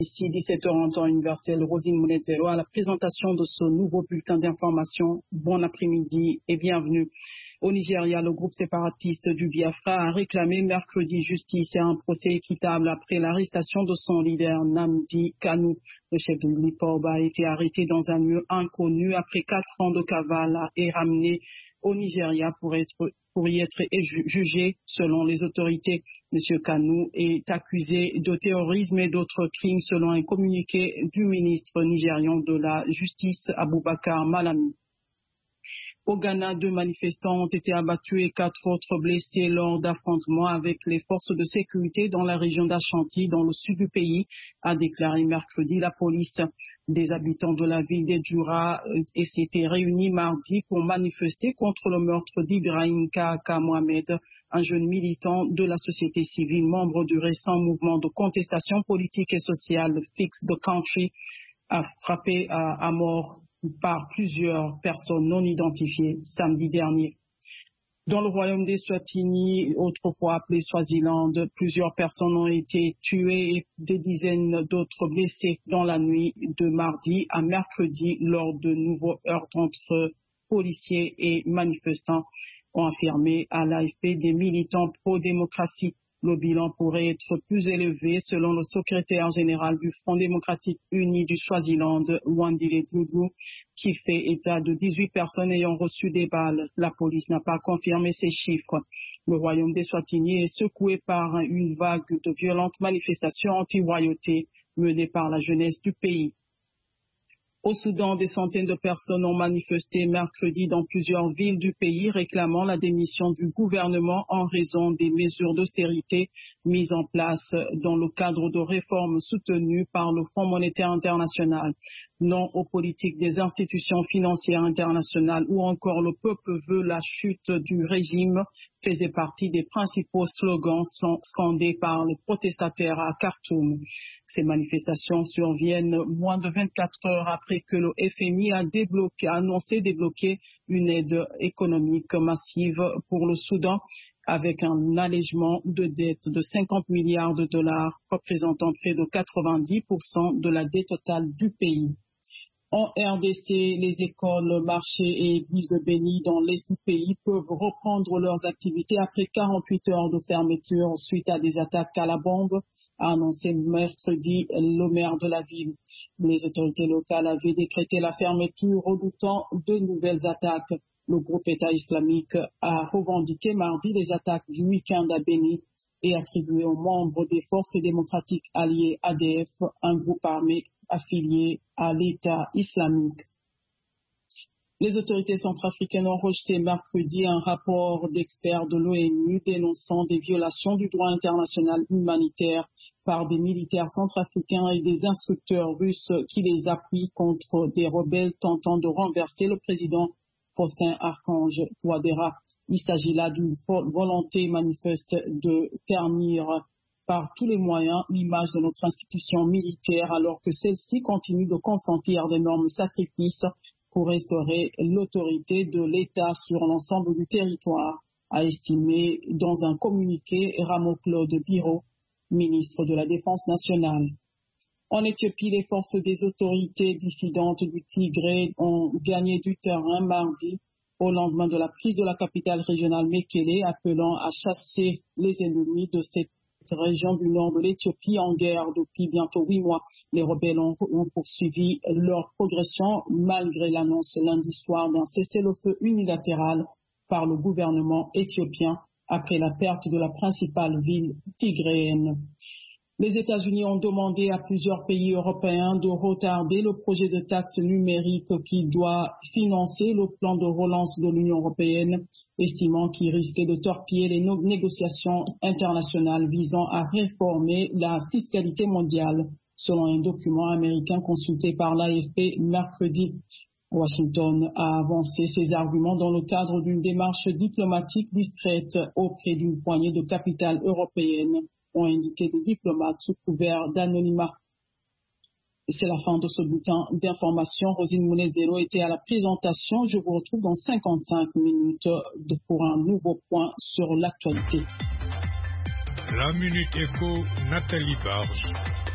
Ici, 17h en temps universel, Rosine Mounezero à la présentation de ce nouveau bulletin d'information. Bon après-midi et bienvenue. Au Nigeria, le groupe séparatiste du Biafra a réclamé mercredi justice et un procès équitable après l'arrestation de son leader Nnamdi Kanu. Le chef de l'IPOB a été arrêté dans un lieu inconnu après 4 ans de cavale et ramené au Nigeria pour y être jugé selon les autorités. M. Kanu est accusé de terrorisme et d'autres crimes selon un communiqué du ministre nigérian de la Justice, Abubakar Malami. Au Ghana, 2 manifestants ont été abattus et 4 autres blessés lors d'affrontements avec les forces de sécurité dans la région d'Ashanti, dans le sud du pays, a déclaré mercredi la police. Des habitants de la ville d'Edjura s'étaient réunis mardi pour manifester contre le meurtre d'Ibrahim Kaka Mohamed, un jeune militant de la société civile, membre du récent mouvement de contestation politique et sociale Fix the Country, a frappé à mort par plusieurs personnes non identifiées samedi dernier. Dans le royaume d'Eswatini, autrefois appelé Swaziland, plusieurs personnes ont été tuées et des dizaines d'autres blessées dans la nuit de mardi à mercredi lors de nouveaux heurts entre policiers et manifestants, ont affirmé à l'AFP des militants pro-démocratie. Le bilan pourrait être plus élevé selon le secrétaire général du Front démocratique uni du Swaziland, Wandile Doudou, qui fait état de 18 personnes ayant reçu des balles. La police n'a pas confirmé ces chiffres. Le royaume d'Eswatini est secoué par une vague de violentes manifestations anti-royauté menées par la jeunesse du pays. Au Soudan, des centaines de personnes ont manifesté mercredi dans plusieurs villes du pays réclamant la démission du gouvernement en raison des mesures d'austérité mises en place dans le cadre de réformes soutenues par le Fonds monétaire international. Non aux politiques des institutions financières internationales ou encore le peuple veut la chute du régime faisait partie des principaux slogans scandés par les protestataires à Khartoum. Ces manifestations surviennent moins de 24 heures après que le FMI a annoncé débloquer une aide économique massive pour le Soudan avec un allègement de dette de 50 milliards de dollars, représentant près de 90% de la dette totale du pays. En RDC, les écoles, marchés et églises de Béni dans l'est du pays peuvent reprendre leurs activités après 48 heures de fermeture suite à des attaques à la bombe, a annoncé mercredi le maire de la ville. Les autorités locales avaient décrété la fermeture redoutant de nouvelles attaques. Le groupe État islamique a revendiqué mardi les attaques du week-end à Béni et attribué aux membres des forces démocratiques alliées ADF, un groupe armé affilié à l'État islamique. Les autorités centrafricaines ont rejeté mercredi un rapport d'experts de l'ONU dénonçant des violations du droit international humanitaire par des militaires centrafricains et des instructeurs russes qui les appuient contre des rebelles tentant de renverser le président Faustin Archange Touadéra. Il s'agit là d'une volonté manifeste de ternir par tous les moyens l'image de notre institution militaire alors que celle-ci continue de consentir d'énormes sacrifices pour restaurer l'autorité de l'État sur l'ensemble du territoire, a estimé dans un communiqué Rameau-Claude Biro, ministre de la Défense nationale. En Éthiopie, les forces des autorités dissidentes du Tigré ont gagné du terrain mardi au lendemain de la prise de la capitale régionale Mekele, appelant à chasser les ennemis de cette région du nord de l'Éthiopie en guerre depuis bientôt 8 mois. Les rebelles ont poursuivi leur progression malgré l'annonce lundi soir d'un cessez-le-feu unilatéral par le gouvernement éthiopien après la perte de la principale ville tigréenne. Les États-Unis ont demandé à plusieurs pays européens de retarder le projet de taxe numérique qui doit financer le plan de relance de l'Union européenne, estimant qu'il risquait de torpiller les négociations internationales visant à réformer la fiscalité mondiale, selon un document américain consulté par l'AFP mercredi. Washington a avancé ses arguments dans le cadre d'une démarche diplomatique discrète auprès d'une poignée de capitales européennes, ont indiqué des diplomates sous couvert d'anonymat. C'est la fin de ce bulletin d'information. Rosine Mounezero était à la présentation. Je vous retrouve dans 55 minutes pour un nouveau point sur l'actualité. La Minute Éco, Nathalie Barge.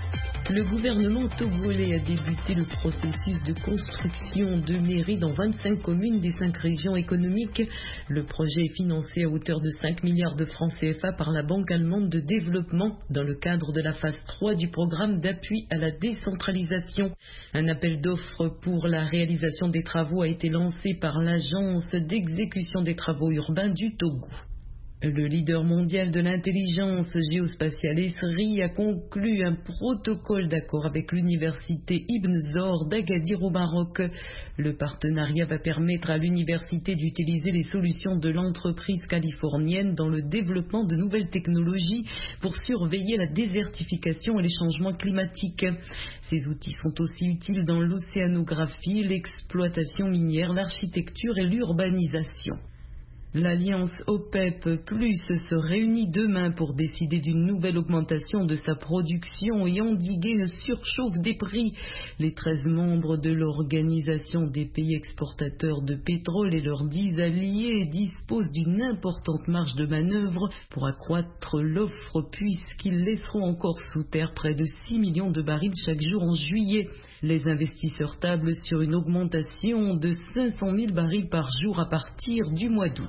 Le gouvernement togolais a débuté le processus de construction de mairies dans 25 communes des 5 régions économiques. Le projet est financé à hauteur de 5 milliards de francs CFA par la Banque allemande de développement dans le cadre de la phase 3 du programme d'appui à la décentralisation. Un appel d'offres pour la réalisation des travaux a été lancé par l'Agence d'exécution des travaux urbains du Togo. Le leader mondial de l'intelligence géospatiale ESRI a conclu un protocole d'accord avec l'université Ibn Zor d'Agadir au Maroc. Le partenariat va permettre à l'université d'utiliser les solutions de l'entreprise californienne dans le développement de nouvelles technologies pour surveiller la désertification et les changements climatiques. Ces outils sont aussi utiles dans l'océanographie, l'exploitation minière, l'architecture et l'urbanisation. L'alliance OPEP+ se réunit demain pour décider d'une nouvelle augmentation de sa production et endiguer une surchauffe des prix. Les 13 membres de l'Organisation des pays exportateurs de pétrole et leurs 10 alliés disposent d'une importante marge de manœuvre pour accroître l'offre puisqu'ils laisseront encore sous terre près de 6 millions de barils chaque jour en juillet. Les investisseurs tablent sur une augmentation de 500 000 barils par jour à partir du mois d'août.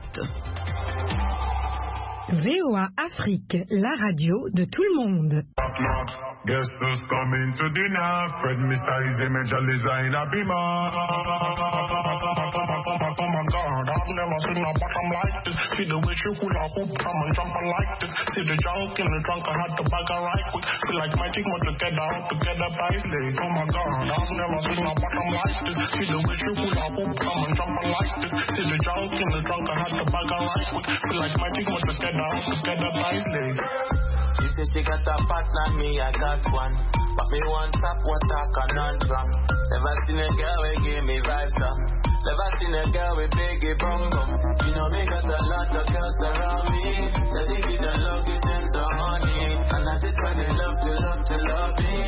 VOA Afrique, la radio de tout le monde. Guess who's coming to dinner? Fred Mr. is a major designer beamer. Oh my God, I've never seen a bottom like this. See the way she hula hoop, come and jump like this. See the junk in the trunk, I had to back her right quick. Feel like magic, but together by leg. Oh my God, I've never seen a bottom like this. See the way she hula hoop, come and jump like this. See the junk in the trunk, I had to back her right quick. Feel like magic, but together by leg. She said she got a partner, me I got one. But me want top water conundrum. Never seen a girl who give me vibes up. Never seen a girl with biggie bum bum. You know me got a lot of girls around me. So they give the love, give them the honey. And I just try to love me.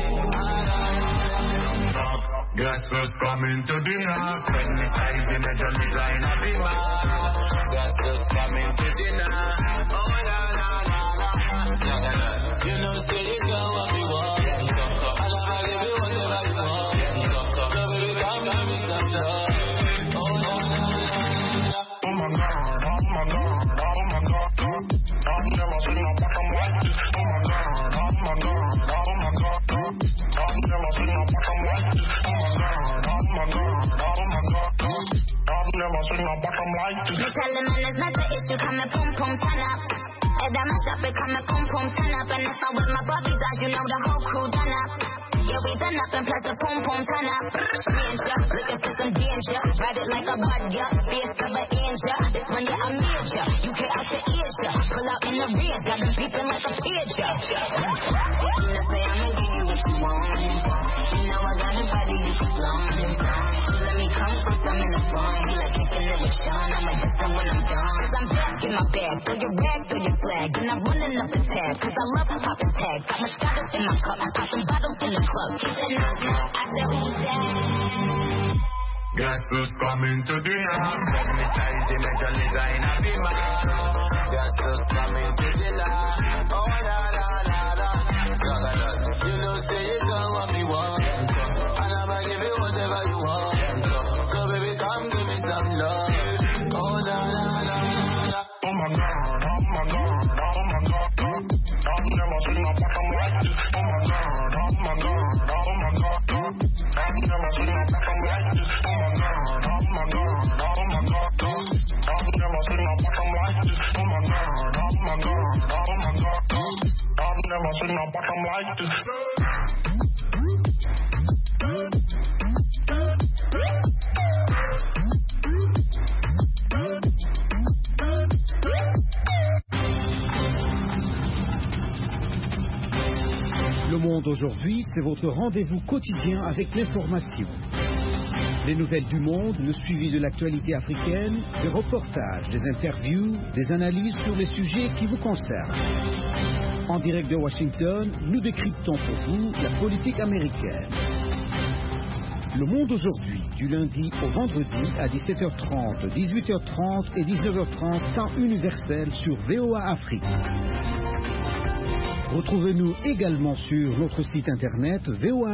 Guess who's coming to dinner? Fred Mr. is a major designer beamer. Guess who's coming to dinner? Oh la la la la. You know, say you got what we want. I'll never give you whatever you want. So baby, come give me some love. Oh la la la. Oh my God, oh my God, oh my God. I've never seen a bottom like this. Oh my God, oh my God, oh my God. I've never seen a bottom like this. Oh my God, oh my God, oh my God. I've never seen a bottom like this. You tell them it's not the issue, come and pum pum turn up. And I'm a shop, come and pum pum turn up. And if I'm with my Bobby's eyes, you know the whole crew done up. Yeah, we done up and plus the pum pum turn up. Stranger, looking for some danger. Ride it like a bud, yeah. Face cover injure. This one, yeah, I'm major. You can't out the ear, pull out in the rear. Got them beeping like a pigeon. You know, say I'ma give you what you want. You know I got a body you can flaunt. So let me come first, I'm in the front. You like kicking it with Sean. I'ma get some when I'm done. Cause I'm back in my bag. Throw your rag, throw your flag. And I'm running up the tab. Cause I love popping tags. Got my status in my cup. I pop some bottles in the club. She said no, no. I said who's that? Guess who's coming to dinner? Fred Mr. is a major designer beamer. Guess who's coming to dinner? Oh la la la la. You know, say you got what we want. And I'ma give you whatever you want. So baby, come give me some love. Oh la la la la. Oh my God, oh my God, oh my God. I've never seen a bottom like this. Oh my God, oh my God, oh my God. I've never seen a bottom like this. Oh my God, oh my God, oh my God. I've never seen a bottom like this. Oh my God, oh my God, oh my God. I've never seen a bottom like this. Le Monde aujourd'hui, c'est votre rendez-vous quotidien avec l'information. Les nouvelles du monde, le suivi de l'actualité africaine, des reportages, des interviews, des analyses sur les sujets qui vous concernent. En direct de Washington, nous décryptons pour vous la politique américaine. Le Monde aujourd'hui, du lundi au vendredi à 17h30, 18h30 et 19h30, temps universel sur VOA Afrique. Retrouvez-nous également sur notre site internet VOA